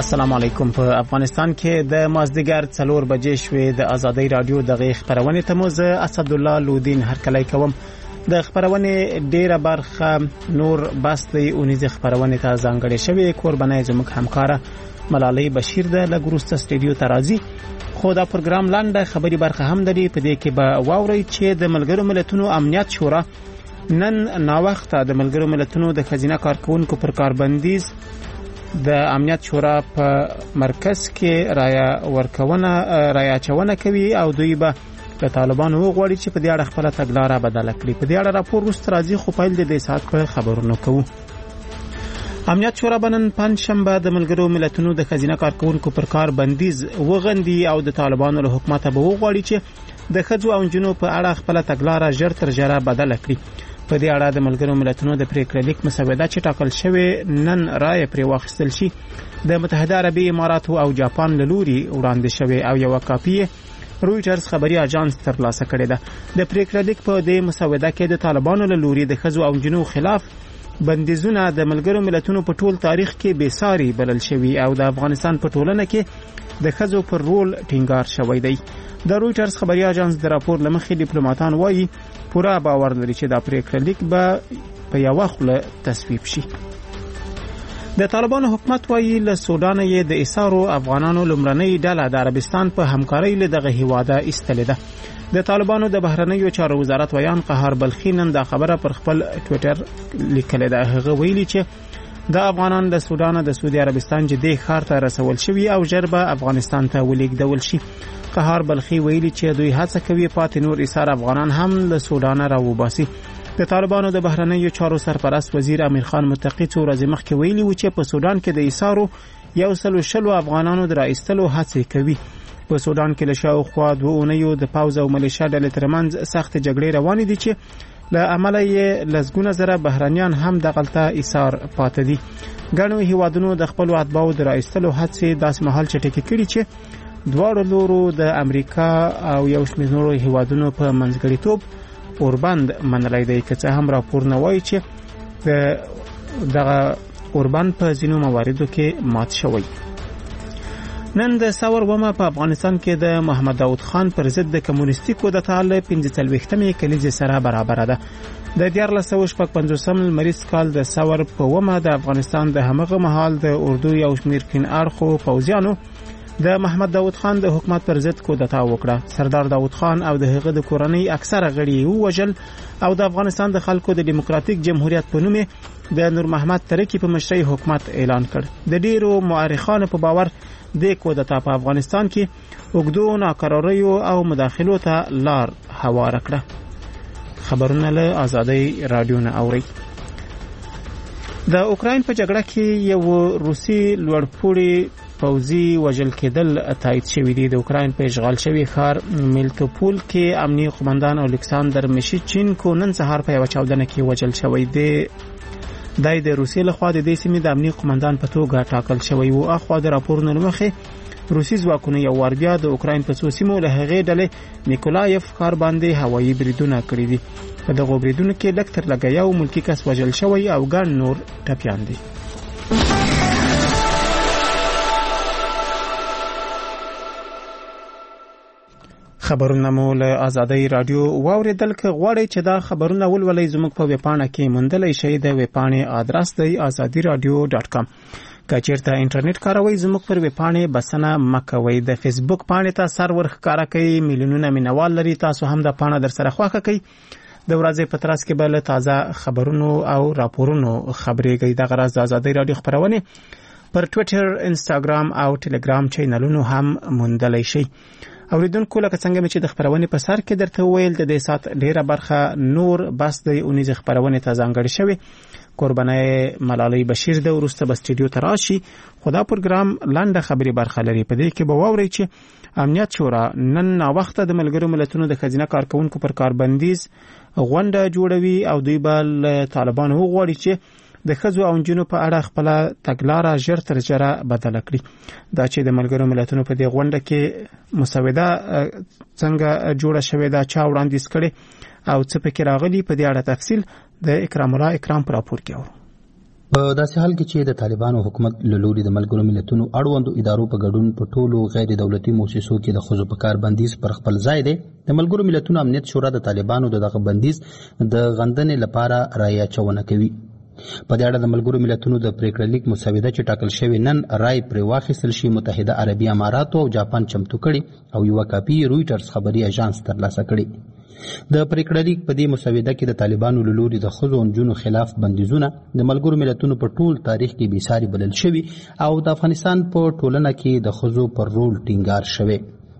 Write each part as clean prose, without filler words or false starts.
السلام علیکم. په افغانستان کې د مازدیګر 4 بجې شوې د ازادي رادیو د خبرونه تموز اسد الله لودین هرکلی کوم. د خبرونه ډیره برخه نور باسي اونیز خبرونه ته ځانګړې شوی قربانای زموږ همکاره ملالۍ بشیر د لګروست سټډیو ترازی. خو دا پروګرام لاندې خبري برخه هم لري. په دې کې به واوري چې د ملګرو ملتونو امنیت شورا نن نا وخت د ملګرو ملتونو د خزینه کارکونکو پر کاربندیز د امنیت شورا په مرکز کې رایا چونه کوي او دوی به د طالبانو غوړي چې په دې اړه خپل تګلارې بدله کړي. په دې اړه راپور وروسته راځي خو پیل د دې سات په خبرونو کوو. امنیت شورا بنن پنځشنبه د ملګرو ملتونو د خزینه کارکونکو پر کاربندیز وغندي او د طالبانو له حکومت به وغوړي چې د خځو او جنونو په اړه خپل تګلارې ژر تر ژره بدله کړي. په دې اړه د ملګرو ملتونو د پریکړه لیک مسوده چې ټاکل شوی نن رائے پرې واخیستل شي د متحده عربی اماراتو او جاپان له لوري وړاندې شوی او یو کاپی رويټرز خبري اژانس ترلاسه کړې ده. د پریکړه لیک په دې مسوده کې د طالبانو له لوري د خځو او جنونو خلاف بندیزونه د ملګرو ملتونو په ټول تاریخ کې بېساري بلل شوی او د افغانستان په ټولنه کې د خځو پر رول ټینګار شوی دی. د رويټرز خبري اژانس د راپور لمخې ډیپلوماټان وایي پورا باور لري چې دا پریکړه لیک به په یو وخت تصویب شي. د طالبانو حکومت وایي له سودان یې د ایسارو افغانانو لمرنۍ ډله د عربستان په همکارۍ له دغه هیواده ایستلې ده. د طالبانو د بهرنیو چارو وزارت ویان قهار بلخی نن دا خبره پر خپل ټوئیټر لیکلې ده. هغه ویلي چې د افغانان د سودان د سعودي عربستان جدي خار ته رسول شوی او جربه افغانستان ته ولیږدول شي. قهار بلخی ویلي چې دوی هڅه کوي پاتې نور ایسار افغانان هم له سودان راوباسي. د طالبانو د بهرنیو چارو سرپرست وزیر امیر خان متقی څو ورځې مخکې ویلي و چې په سودان کې د ایسارو 160 افغانانو د راایستلو هڅه کوي. په سودان کې له شاوخوا 2 اونیو د پاوز او ملیشیا ډلې ترمنځ سخت جګړې روانې دي چې له عمله یې لسګونه زره بهرنیان هم دغلته ایثار پاتې دي. ګڼو هیوادونو د خپل اتباعو د راایستلو هڅې داس مهال چټکې کړي چې دواړو لورو د امریکا او یو شمېر نورو هیوادونو په منځګړیتوب اوربند منلای دی. که څه هم راپور نه وایي چې دغه اوربند په ځینو مواردو کې مات شوی. نن د ساور ومه په افغانستان کې د محمد داود خان پر ضد د کمونیستي کودتا له 45مې کلیزې سره برابر ده. د 1950 لمریز کال د ساور په ومه د افغانستان د همغه مهال د اردو یو شمېر کین اړخو پوځیانو د محمد داود خان د حکومت پر ضد کودتا وکړه. سردار داود خان او د هغه د کورنۍ اکثره غړي ووژل او د افغانستان د خلکو د دیموکراتیک جمهوریت په نوم د نور محمد ترکی په مشرۍ حکومت اعلان کړ. د ډیرو مؤرخانو په باور د کودتا په افغانستان کې وګړو ناکراریو او مداخلو ته لار هواره کړه. خبرونه له ازادي رادیو نه اوري. د اوکراین په جګړه کې یو روسي لوړپوړی پوځي وژل کېدل تایید شوی دی. د اوکراین په اشغال شوی ښار میلتوپول کې امنیتي قومندان الکساندر میشچینکو نن سهار په یو چاودنه کې وژل شوی دی. د روسیې لخوا د دې سیمې د امنیتي قومندان په توګه ټاکل شوی و. اخوا د راپورونو مخې روسي ځواکونو یو وار بیا د اوکراین په څو سیمو له هغې ډلې نیکولایف ښار باندې هوایي بریدونه کړي دي. په دغو بریدونو کې لږ تر لږه یو ملکي کس وژل شوی او ګڼ نور ټپیان دي. خبرونه مو له ازادي رادیو واوریدل. که غواړئ چې دا خبرونه ولولئ زموږ په ویبپاڼه کې موندلی شئ. د ویبپاڼې آدرس دی azadiradio.com. که چیرته انټرنیټ کاروئ زموږ پر ویبپاڼې بسنه مکوئ. د فیسبوک پاڼې ته سر ورښکاره کوي. میلیونونه مینوال لري. تاسو هم د پاڼه در سره خوښه کوئ. د ورځې په ترڅ کې به له تازه خبرونو او راپورونو خبرېږئ. دغه راز د ازادي رادیو خبرونه پر ټوئیټر، انسټاګرام او ټلګرام چینلونو هم موندلی شئ. اوریدونکو لکه څنګه چې د خبرونه په سر کې درته ویل د دې سات ډیره برخه نور بس د اونیز خبرونه ته ځانګړې شوی. قربانای ملالۍ بشیر د ورسته بس سټډیو ته راشي. خدا پروګرام لاندې خبري برخه لري. په دې کې به واوري چې امنیت شورا نن نا وخت د ملګرو ملتونو د خزینه کارکونکو پر کاربندیز غونډه جوړوي او دوی بل طالبانو غواړي چې د خځو او نجونو په اړه خپل تګلارې ژر تر ژره بدله کړي. دا چې د ملګرو ملتونو په دې غونډه کې مسوده څنګه جوړه شوې ده، چا وړاندیز کړي او څه پکې راغلي، په دې اړه تفصیل د اکرام الله اکرام پر راپور کې اورو. په داسې حال کې چې د طالبانو حکومت له لوري د ملګرو ملتونو اړوندو ادارو په ګډون په ټولو غیر دولتي مؤسسو کې د ښځو په کار بندیز پر خپل ځای دی، د ملګرو ملتونو امنیت شورا د طالبانو دغه بندیز د غندنې لپاره رایه اچونه کوي. په دې اړه د ملګرو ملتونو د پریکړه لیک مسوده چې ټاکل شوی نن رای پرې واخیستل شي متحده عربي اماراتو او جاپان چمتو کړي او یوه کاپي رویټرز خبري اژانس ترلاسه کړي. د پریکړه لیک په دې مسوده کې د طالبانو له لوري د ښځو او نجونو خلاف بندیزونه د ملګرو ملتونو په ټول تاریخ کې بېساري بلل شوي او د افغانستان په ټولنه کې د ښځو پر رول ټینګار شوی.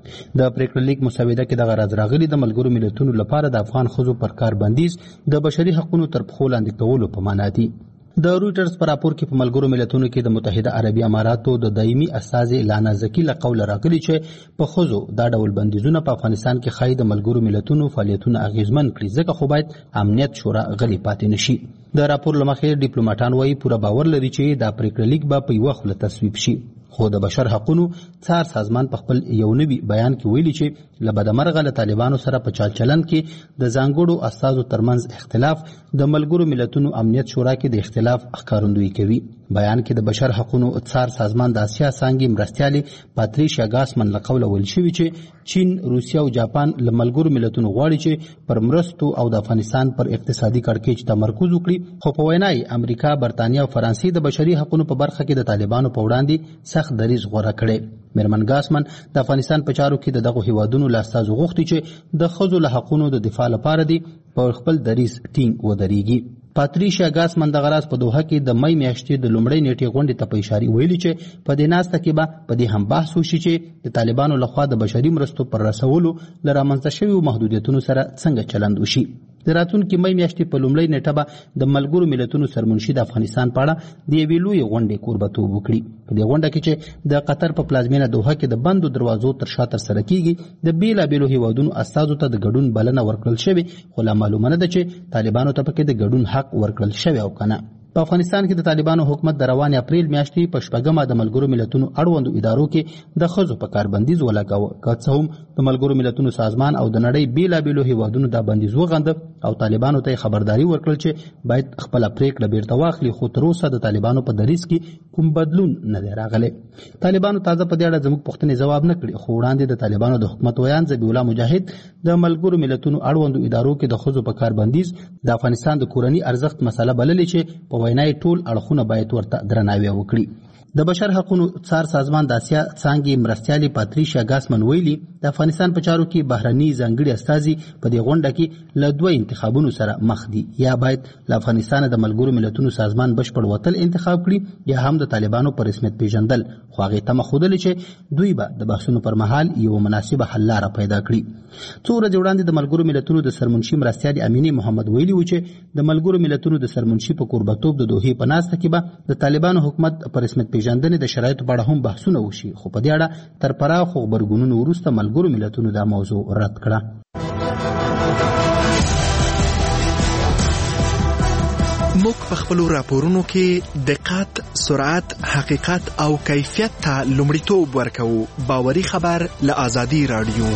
د پریکړه لیک مسوده کې دغه راز راغلي د ملګرو ملتونو لپاره د افغان ښځو پر کار بندیز د بشري حقونو تر پښو لاندې کولو په معنا دي. د رویټرز په راپور کې په ملګرو ملتونو کې د متحده عربي اماراتو د دایمي استازي لانا زکی له قوله راغلي چې په ښځو دا ډول بندیزونه په افغانستان کې ښایي د ملګرو ملتونو فعالیتونه اغیزمن کړي، ځکه خو باید امنیت شورا غلی پاتې نشي. د راپور له مخې ډیپلوماټان وایي پوره باور لري چې دا پریکړه لیک به په یوه خوله تصویب شي، خو د بشر حقونو څار سازمان په خپل یو نوي بیان کې ویلي چې له بدمرغه له طالبانو سره په چال چلن کې د ځانګړو استازو ترمنځ اختلاف د ملګرو ملتونو امنیت شورا کې د اختلاف ښکارندویي کوي. بیان کې د بشر حقونو څار سازمان د اسیا څانګې مرستیالې پاتریشیا ګاسمن له قوله ویل شوي چې چین، روسیه او جاپان له ملګرو ملتونو غواړي چې پر مرستو او د افغانستان پر اقتصادي کړکېچ تمرکز وکړي، خو په وینا یې امریکا، برطانیه او فرانسې د بشري حقونو په برخه کې د طالبانو په وړاندې سخت دریځ غوره کړی. میرمن ګاسمن د افغانستان په چارو کې د دغو هیوادونو له استازو غوښتي چې د ښځو له حقونو د دفاع لپاره دي پر خپل دریځ ټینګ ودرېږي. پاتریشیا ګاسمن دغه راز په دوحه کې د مې میاشتې د لومړۍ نیټې غونډې ته په اشاره ویلي چې په دې ناسته کې به په دې هم بحث وشي چې د طالبانو لخوا د بشري مرستو پر رسولو له رامنځته شویو محدودیتونو سره څنګه چلند وشي. د راتلونکي مې میاشتې په لومړۍ نیټه به د ملګرو ملتونو سرمنشي د افغانستان په اړه د یوې لویې غونډې کوربتوب وکړي. په دې غونډه کې چې د قطر په پلازمینه دوحه کې د بندو دروازو تر شا ترسره کیږي، د بیلابیلو هیوادونو استازو ته د ګډون بلنه ورکړل شوې، خو لا معلومه نه ده چې طالبانو ته پکې د ګډون حق ورکړل شوی او که نه. په افغانستان کې د طالبانو حکومت د روان اپریل میاشتې په شپږمه د ملګرو ملتونو اړوندو ادارو کې د ښځو په کار بندیز ولګاوه، که څه هم د ملګرو ملتونو سازمان او د نړۍ بیلابیلو هیوادونو دا بندیز وغنده او طالبانو ته خبرداري ورکړل چې باید خپله پریکړه بیرته واخلي، خو تر اوسه د طالبانو په دریځ کې کوم بدلون نه دی راغلی. طالبانو تازه په دې اړه زموږ پوښتنې ځواب نه کړي، خو وړاندې د طالبانو د حکومت ویان ذبیح الله مجاهد د ملګرو ملتونو اړوندو ادارو کې د ښځو په کار بندیز د افغانستان د کورني ارزښت مسله بللې چې په وینا یې ټول اړخونه باید ورته درناوی وکړي. د بشر حقونو څار سازمان د اسیا څانګې مرستیالې پاتریشیا ګاسمن ویلي د افغانستان په چارو کې بهرني ځانګړي استازي په دې غونډه کې له دوه انتخابونو سره مخ دي، یا باید له افغانستان د ملګرو ملتونو سازمان بشپړ وتل انتخاب کړي یا هم د طالبانو په رسمیت پیژندل، خو هغې تمه ښودلې چې دوی به د بحثونو پر مهال یوه مناسبه حل لاره پیدا کړي. څو ورځې وړاندې د ملګرو ملتونو د سرمنشي مرستیالې امینې محمد ویلي و چې د ملګرو ملتونو د سرمنشي په کوربتوب د دوحې په ناسته کې به د طالبانو حکومت په رسمیت پیژندنې د شرایطو په اړه هم بحثونه وشي، خو په دې اړه تر پراخو غبرګونونو وروسته ملګرو ملتونو دا موضوع رد کړه. موږ په خپلو راپورونو کې دقت، سرعت، حقیقت او کیفیت ته لومړیتوب ورکوو. باوري خبر له آزادي رادیو.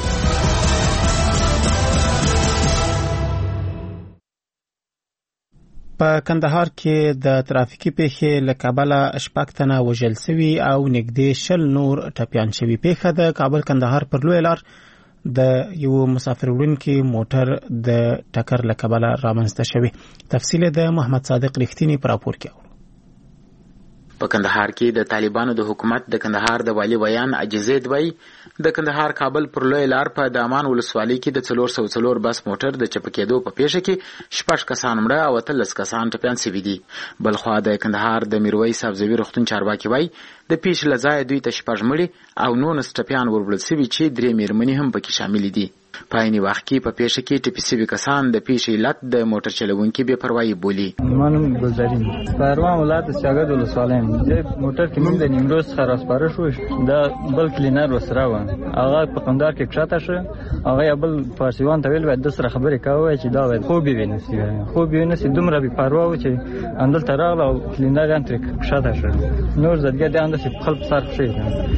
په کندهار کې د ترافیکي پیښې له کبله 6 تنه وژل شوي او نږدې 20 نور ټپیان شوي. پیښه د کابل کندهار پر لویه لار د یو مسافر وړونکي موټر د ټکر له کبله رامنځته شوي. تفصیل د محمد صادق رښتینی په راپور کې. په کندهار کې د طالبانو د حکومت د کندهار د والي ویان عجزید وای د کندهار کابل پر لوی لار په دامان ولسوالۍ کې د 404 بس موټر د چپکېدو په پیښه کې 6 کسان مړه او 13 کسان ټپیان شوي دي. بلخوا د کندهار د میرویس افزوي روغتون چارواکي وای د پیښې له ځایه دوی ته 6 مړي او 19 ټپیان وربلل شوي چې 3 میرمنې هم پکې شامل دي. په عین وخت کې په پیښه کې ټپي شوي کسان د پیښې علت د موټر چلوونکي بې پروایي بولي. منم ګلزارین پروان ولایت سیاګد ولسوالۍ د موټر کې موږ د نیمروز څخه راسپاره شو، دا بل کلینر وسره و، هغه په قندار کې کښته شو، هغه بل فارسیوان ته ویل باید د سره خبرې کوي چې دا باید خوب ویني دومره بې پروا و چې اندل تراغله او کلینر یې ترې کښته شو، نور زدګه د انداسې په خپل سر خښې